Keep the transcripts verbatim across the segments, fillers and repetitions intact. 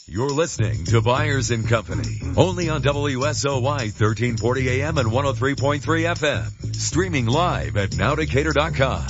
You're listening to Byers and Company, only on W S O Y thirteen forty A M and one oh three point three F M. Streaming live at now decatur dot com.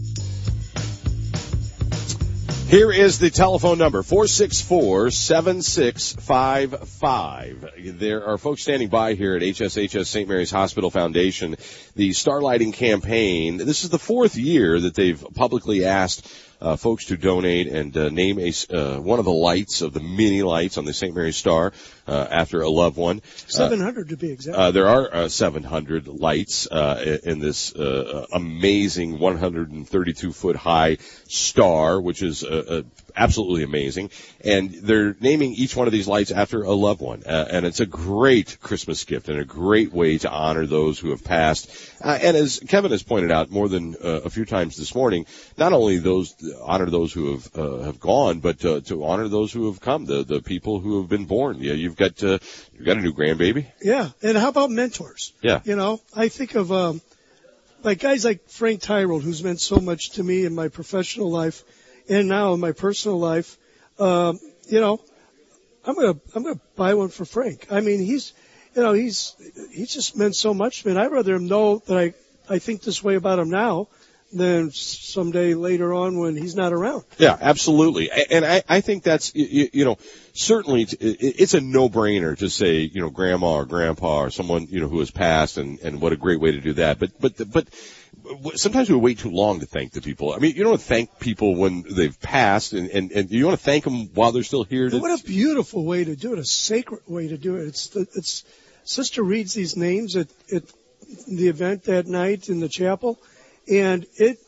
Here is the telephone number, four six four, seven six five five. There are folks standing by here at H S H S Saint Mary's Hospital Foundation. The Starlighting campaign, this is the fourth year that they've publicly asked Uh, folks to donate and uh, name a uh, one of the lights of the mini lights on the Saint Mary's Star uh, after a loved one. seven hundred uh, to be exact. Uh, there are uh, seven hundred lights uh, in this uh, amazing one hundred thirty-two foot high star, which is uh, uh, absolutely amazing. And they're naming each one of these lights after a loved one. Uh, and it's a great Christmas gift and a great way to honor those who have passed. Uh, and as Kevin has pointed out more than uh, a few times this morning, not only those honor those who have uh, have gone, but uh, to honor those who have come, the the people who have been born. Yeah, you've got uh, you've got a new grandbaby. Yeah, and how about mentors? Yeah, you know, I think of um, like guys like Frank Tyrell, who's meant so much to me in my professional life, and now in my personal life. Um, you know, I'm gonna I'm gonna buy one for Frank. I mean, he's you know he's he's just meant so much to me. And I'd rather him know that I I think this way about him now than someday later on when he's not around. Yeah, absolutely. And I, I think that's, you, you know, certainly it's a no-brainer to say, you know, grandma or grandpa or someone, you know, who has passed, and, and what a great way to do that. But, but, but sometimes we wait too long to thank the people. I mean, you don't want to thank people when they've passed, and, and, and you want to thank them while they're still here. To, what a beautiful way to do it, a sacred way to do it. It's, the, it's, Sister reads these names at, at the event that night in the chapel. And it,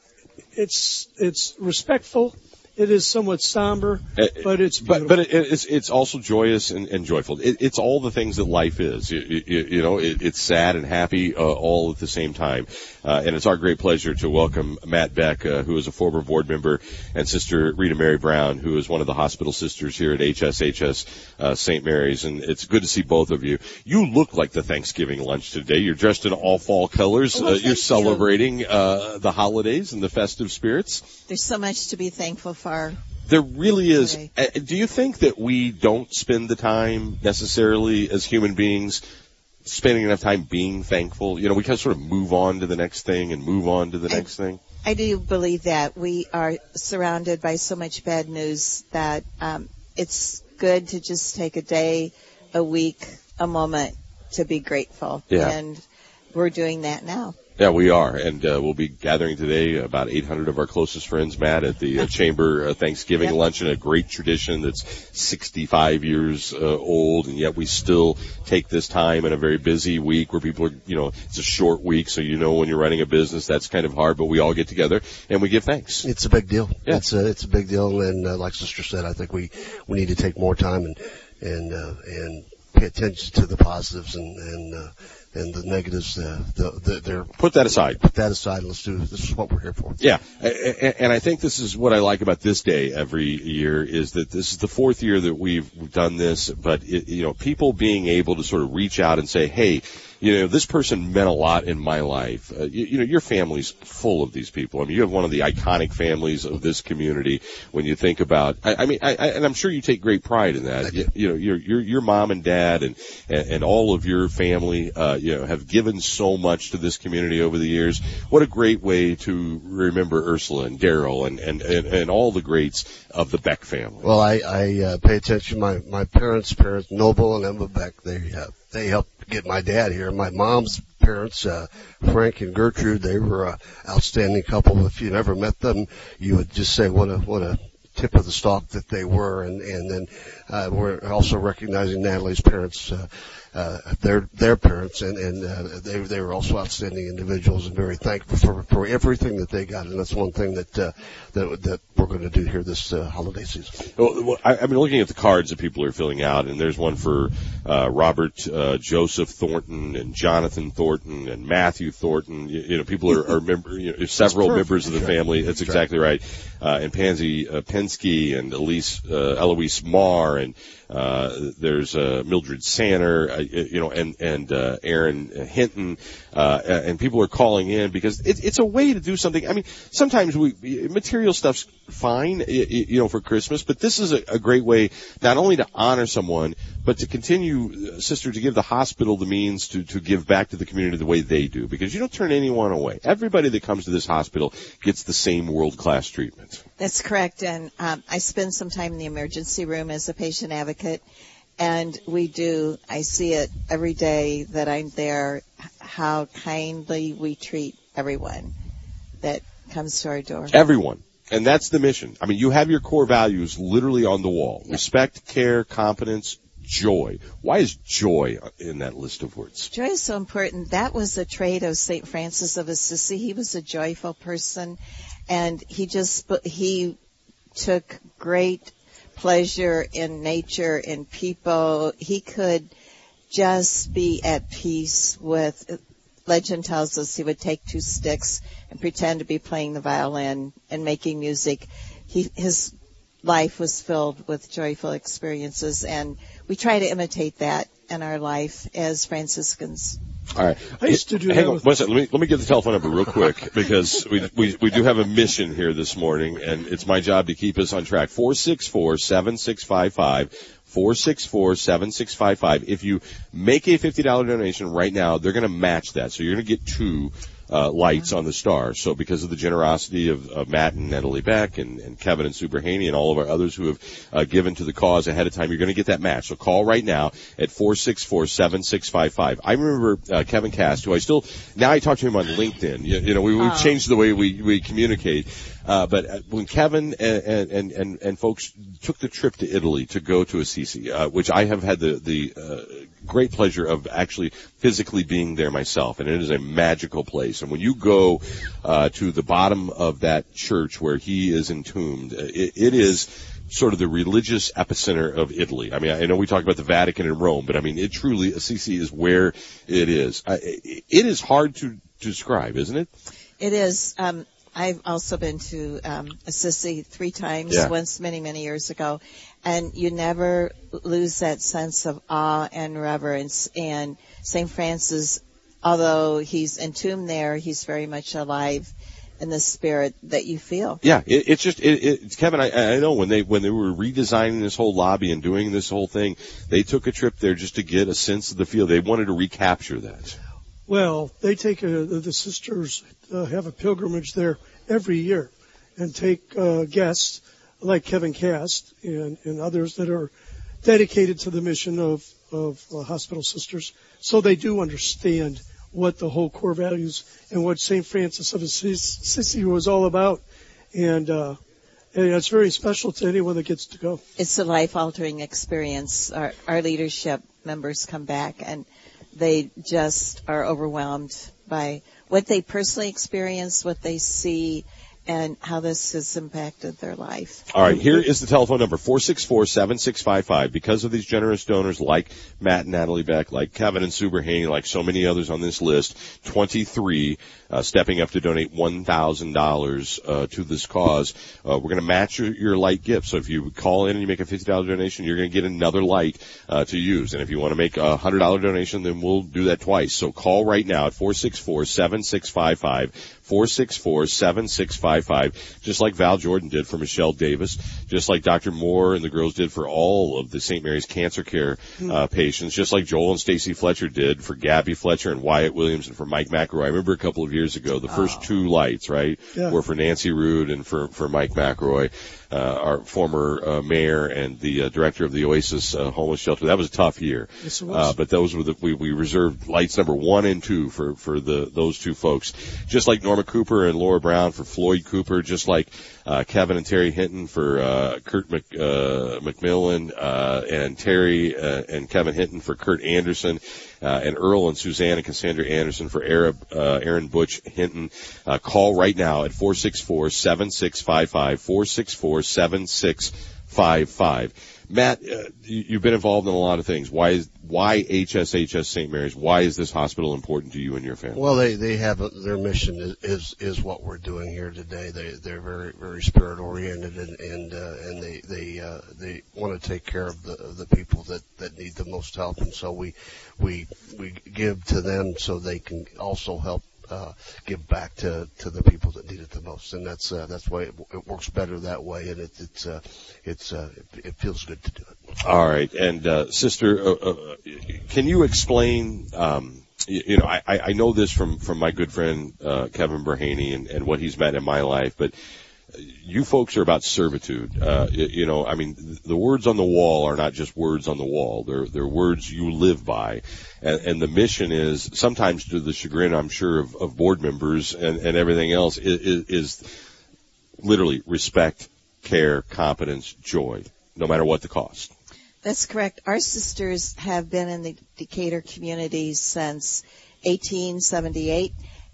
it's, it's respectful. It is somewhat somber, but it's beautiful. But, but it, it's, it's also joyous and, and joyful. It, it's all the things that life is. You, you, you know, it, it's sad and happy, uh, all at the same time. Uh, and it's our great pleasure to welcome Matt Beck, uh, who is a former board member, and Sister Rita Mary Brown, who is one of the hospital sisters here at H S H S, uh, Saint Mary's. And it's good to see both of you. You look like the Thanksgiving lunch today. You're dressed in all fall colors. Oh, well, uh, you're celebrating, you. uh, the holidays and the festive spirits. There's so much to be thankful for. There really is. Okay. Do you think that we don't spend the time necessarily as human beings spending enough time being thankful? You know, we kind of sort of move on to the next thing and move on to the I, next thing. I do believe that we are surrounded by so much bad news that um, it's good to just take a day, a week, a moment to be grateful. Yeah. And we're doing that now. Yeah, we are, and uh, we'll be gathering today about eight hundred of our closest friends, Matt, at the uh, Chamber uh, Thanksgiving Yep. luncheon, a great tradition that's sixty-five years uh, old, and yet we still take this time in a very busy week where people are, you know, it's a short week, so you know when you're running a business, that's kind of hard, but we all get together and we give thanks. It's a big deal. Yeah. It's a, it's a big deal, and uh, like Sister said, I think we, we need to take more time and, and, uh, and pay attention to the positives and, and, uh, and the negatives, uh, the, the, they're Put that aside. Put that aside. Let's do. This is what we're here for. Yeah, and I think this is what I like about this day every year is that this is the fourth year that we've done this, but it, you know, people being able to sort of reach out and say, hey, you know, this person meant a lot in my life. Uh, you, you know, your family's full of these people. I mean, you have one of the iconic families of this community. When you think about, I, I mean, I, I, and I'm sure you take great pride in that. You, you know, your your your mom and dad and and, and all of your family, uh, you know, have given so much to this community over the years. What a great way to remember Ursula and Daryl and and, and and all the greats of the Beck family. Well, I I uh, pay attention. My my parents, parents Noble and Emma Beck, they uh, they helped get my dad here. My mom's parents, uh, Frank and Gertrude, they were a outstanding couple. If you never met them, you would just say what a what a tip of the stalk that they were. And and then uh, we're also recognizing Natalie's parents, uh, uh, their their parents, and and uh, they they were also outstanding individuals and very thankful for for everything that they got. And that's one thing that uh, that that we're going to do here this uh, holiday season. Well, I, I've been looking at the cards that people are filling out, and there's one for uh, Robert uh, Joseph Thornton and Jonathan Thornton and Matthew Thornton. You, you know, people are, are member, you know, several members of the family. That's exactly right. Uh, and Pansy uh, Penske and Elise uh, Eloise Marr, and uh, there's uh, Mildred Sanner. Uh, you know, and and uh, Aaron Hinton, uh, and people are calling in because it, it's a way to do something. I mean, sometimes we material stuff's fine, you know, for Christmas, but this is a, a great way not only to honor someone, but to continue, sister, to give the hospital the means to to give back to the community the way they do, because you don't turn anyone away. Everybody that comes to this hospital gets the same world-class treatment. That's correct, and um, I spend some time in the emergency room as a patient advocate, and we do, I see it every day that I'm there, how kindly we treat everyone that comes to our door. Everyone. And that's the mission. I mean, you have your core values literally on the wall. Yep. Respect, care, competence, joy. Why is joy in that list of words? Joy is so important. That was a trait of Saint Francis of Assisi. He was a joyful person, and he just, he took great pleasure in nature, in people. He could just be at peace with, legend tells us he would take two sticks and pretend to be playing the violin and making music. He, his life was filled with joyful experiences, and we try to imitate that in our life as Franciscans. All right. I used to do Hang that on. with- One second. Let me, let me get the telephone number real quick, because we, we, we do have a mission here this morning, and it's my job to keep us on track. four six four, seven six five five. four six four, seven six five five. If you make a fifty dollars donation right now, they're going to match that. So you're going to get two uh, lights on the star. So because of the generosity of, of Matt and Natalie Beck and, and Kevin and Sue Haney and all of our others who have uh, given to the cause ahead of time, you're going to get that match. So call right now at four six four, seven six five five. I remember uh, Kevin Cast, who I still, now I talk to him on LinkedIn. You, you know, we, we've Oh. changed the way we, we communicate. Uh, but when Kevin and, and, and, and folks took the trip to Italy to go to Assisi, uh, which I have had the, the uh, great pleasure of actually physically being there myself, and it is a magical place. And when you go uh, to the bottom of that church where he is entombed, it, it is sort of the religious epicenter of Italy. I mean, I know we talk about the Vatican and Rome, but I mean, it truly, Assisi is where it is. Uh, it, it is hard to describe, isn't it? It is. Um, I've also been to um, Assisi three times, Yeah. once many, many years ago, and you never lose that sense of awe and reverence. And Saint Francis, although he's entombed there, he's very much alive in the spirit that you feel. Yeah, it, it's just, it, it, Kevin, I, I know when they when they were redesigning this whole lobby and doing this whole thing, they took a trip there just to get a sense of the feel. They wanted to recapture that. Well, they take a, the sisters uh, have a pilgrimage there every year and take uh, guests like Kevin Cast and, and others that are dedicated to the mission of, of uh, hospital sisters. So they do understand what the whole core values and what Saint Francis of Assisi was all about. And, uh, and it's very special to anyone that gets to go. It's a life-altering experience. Our, our leadership members come back, and they just are overwhelmed by what they personally experience, what they see, and how this has impacted their life. All right, here is the telephone number, four six four, seven six five five. Because of these generous donors like Matt and Natalie Beck, like Kevin and Sue Haney, like so many others on this list, twenty-three uh, stepping up to donate one thousand dollars uh, to this cause. Uh, we're going to match your, your light gift. So if you call in and you make a fifty dollars donation, you're going to get another light uh, to use. And if you want to make a one hundred dollars donation, then we'll do that twice. So call right now at four six four, seven six five five, four six four, seven six five five, just like Val Jordan did for Michelle Davis, just like Doctor Moore and the girls did for all of the Saint Mary's Cancer Care uh, patients, just like Joel and Stacy Fletcher did for Gabby Fletcher and Wyatt Williams and for Mike McElroy. I remember a couple of years ago, the first Oh. two lights, right, Yeah. were for Nancy Rood and for, for Mike McElroy, uh, our former uh, mayor and the uh, director of the Oasis uh, homeless shelter. That was a tough year. Yes, it was. Uh, but those were the, we, we reserved lights number one and two for, for the, those two folks. Just like Norma Cooper and Laura Brown for Floyd Cooper, just like, uh, Kevin and Terry Hinton for, uh, Kurt Mc, uh, McMillan, uh, and Terry, uh, and Kevin Hinton for Kurt Anderson, uh, and Earl and Suzanne and Cassandra Anderson for Arab, uh, Aaron Butch Hinton. Uh, call right now at four six four, seven six five five, four six four, seven six five five. Matt, uh, you've been involved in a lot of things. Why is why H S H S Saint Mary's? Why is this hospital important to you and your family? Well, they they have a, their mission is, is is what we're doing here today. They they're very very spirit oriented, and and uh, and they they uh, they want to take care of the of the people that that need the most help, and so we we we give to them so they can also help uh, give back to to the people that need it the most, and that's uh, that's why it, it works better that way, and it, it's uh, it's uh, it, it feels good to do it. All right, and uh, sister, uh, uh, can you explain? Um, you, you know, I, I know this from from my good friend uh, Kevin Berhaney and, and what he's met in my life, but you folks are about servitude. Uh, you, you know, I mean, the words on the wall are not just words on the wall. They're, they're words you live by. And, and the mission is, sometimes to the chagrin, I'm sure, of, of board members and, and everything else, is, is literally respect, care, competence, joy, no matter what the cost. That's correct. Our sisters have been in the Decatur community since eighteen seventy-eight,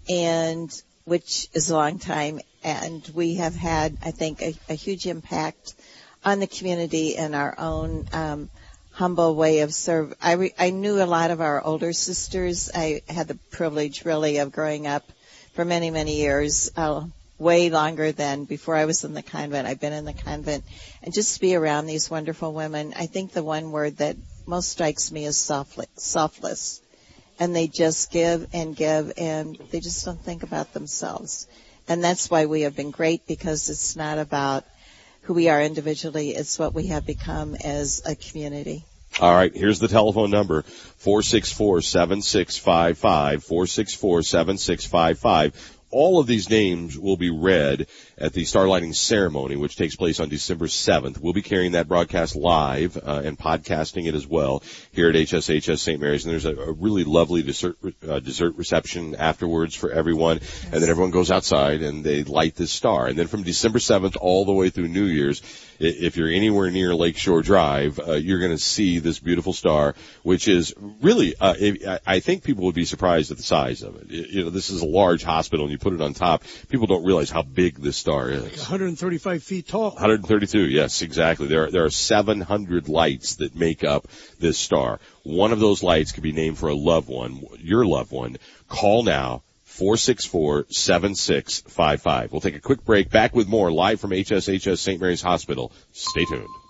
and which is a long time. And we have had, I think, a, a huge impact on the community in our own um, humble way of serve. I, re, I knew a lot of our older sisters. I had the privilege, really, of growing up for many, many years, uh, way longer than before I was in the convent. I've been in the convent. And just to be around these wonderful women, I think the one word that most strikes me is softly, selfless. And they just give and give, and they just don't think about themselves. And that's why we have been great, because it's not about who we are individually. It's what we have become as a community. All right, here's the telephone number, four six four, seven six five five, four six four, seven six five five. All of these names will be read at the Starlighting Ceremony, which takes place on December seventh. We'll be carrying that broadcast live uh, and podcasting it as well here at H S H S Saint Mary's. And there's a, a really lovely dessert, uh, dessert reception afterwards for everyone. Yes. And then everyone goes outside and they light this star. And then from December seventh all the way through New Year's, if you're anywhere near Lakeshore Drive, uh, you're going to see this beautiful star, which is really, uh, it, I think people would be surprised at the size of it. You know, this is a large hospital, and you put it on top. People don't realize how big this star is. Like one hundred thirty-five feet tall. one hundred thirty-two, yes, exactly. There are, there are seven hundred lights that make up this star. One of those lights could be named for a loved one, your loved one. Call now. four six four, seven six five five. We'll take a quick break. Back with more live from H S H S Saint Mary's Hospital. Stay tuned.